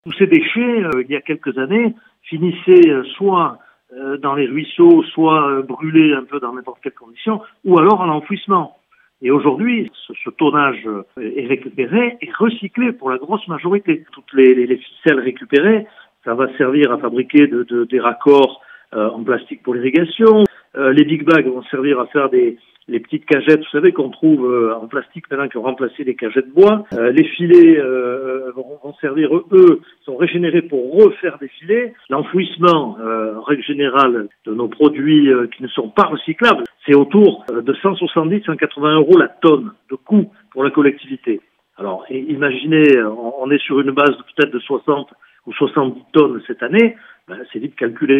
Tous ces déchets, il y a quelques années, finissaient soit dans les ruisseaux, soit brûlés un peu dans n'importe quelles conditions, ou alors en enfouissement. Et aujourd'hui, ce tonnage est récupéré et recyclé pour la grosse majorité. Toutes les ficelles récupérées, ça va servir à fabriquer des raccords en plastique pour l'irrigation. Les big bags vont servir à faire les petites cagettes, vous savez, qu'on trouve en plastique maintenant, qui ont remplacé les cagettes bois. Les filets vont servir, eux, sont régénérés pour refaire des filets. L'enfouissement, en règle générale, de nos produits qui ne sont pas recyclables, c'est autour de 170-180 € la tonne de coût pour la collectivité. Alors, imaginez, on est sur une base peut-être de 60 ou 70 tonnes cette année, c'est vite calculé.